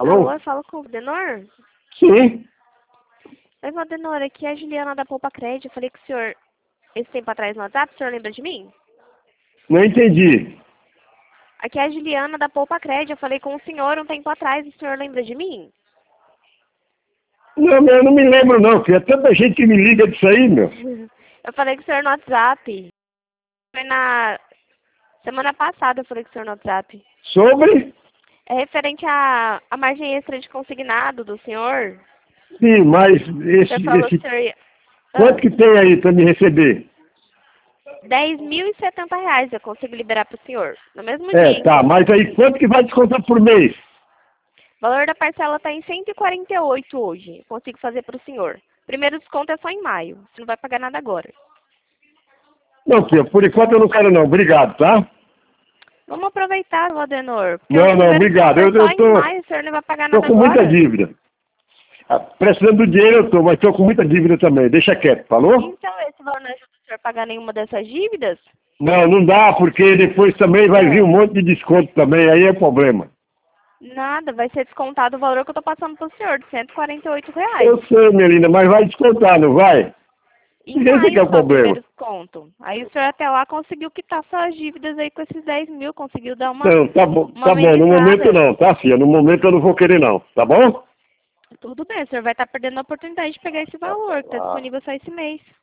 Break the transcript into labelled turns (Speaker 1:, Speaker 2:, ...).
Speaker 1: Alô?
Speaker 2: Alô, eu falo com o Valdenor?
Speaker 1: Sim.
Speaker 2: Oi, Valdenor, aqui é a Juliana da Poupa Crédito. Eu falei com o senhor esse tempo atrás no WhatsApp, o senhor lembra de mim?
Speaker 1: Não entendi.
Speaker 2: Aqui é a Juliana da Poupa Crédito. Eu falei com o senhor um tempo atrás, o senhor lembra de mim?
Speaker 1: Não, eu não me lembro não, porque é tanta gente que me liga disso aí, meu.
Speaker 2: Eu falei com o senhor no WhatsApp. Foi na semana passada eu falei com o senhor no WhatsApp.
Speaker 1: Sobre?
Speaker 2: É referente à margem extra de consignado do senhor.
Speaker 1: Sim, mas
Speaker 2: O senhor falou que o senhor ia...
Speaker 1: quanto que tem aí para me receber?
Speaker 2: R$10.070 eu consigo liberar para o senhor. No mesmo dia,
Speaker 1: É, tá, mas aí quanto que vai descontar por mês?
Speaker 2: O valor da parcela está em 148 hoje. Eu consigo fazer para o senhor. Primeiro desconto é só em maio. Você não vai pagar nada agora.
Speaker 1: Não, filho, por enquanto eu não quero não, obrigado, tá?
Speaker 2: Vamos aproveitar, Valdenor. Porque o
Speaker 1: Não,
Speaker 2: primeiro
Speaker 1: obrigado,
Speaker 2: desconto é só
Speaker 1: eu
Speaker 2: em maio. O senhor não vai pagar
Speaker 1: tô
Speaker 2: nada
Speaker 1: com muita
Speaker 2: agora.
Speaker 1: dívida. Ah, precisando do dinheiro eu tô, mas tô com muita dívida também, deixa quieto, falou?
Speaker 2: Então, esse valor não ajuda o senhor a pagar nenhuma dessas dívidas?
Speaker 1: Não, não dá, porque depois também vai vir um monte de desconto também, aí é problema.
Speaker 2: Nada, vai ser descontado o valor que eu estou passando para o senhor, de R$148.
Speaker 1: Eu sei, minha linda, mas vai descontar, não vai?
Speaker 2: Em
Speaker 1: Esse que é
Speaker 2: maio
Speaker 1: o
Speaker 2: só o
Speaker 1: problema.
Speaker 2: primeiro desconto. Aí o senhor até lá conseguiu quitar suas dívidas aí com esses 10 mil, conseguiu dar uma
Speaker 1: Não, tá bom, no momento
Speaker 2: amenizada.
Speaker 1: não, tá, filha? No momento eu não vou querer não, tá bom?
Speaker 2: Tudo bem, o senhor vai estar perdendo a oportunidade de pegar esse valor, que está disponível só esse mês.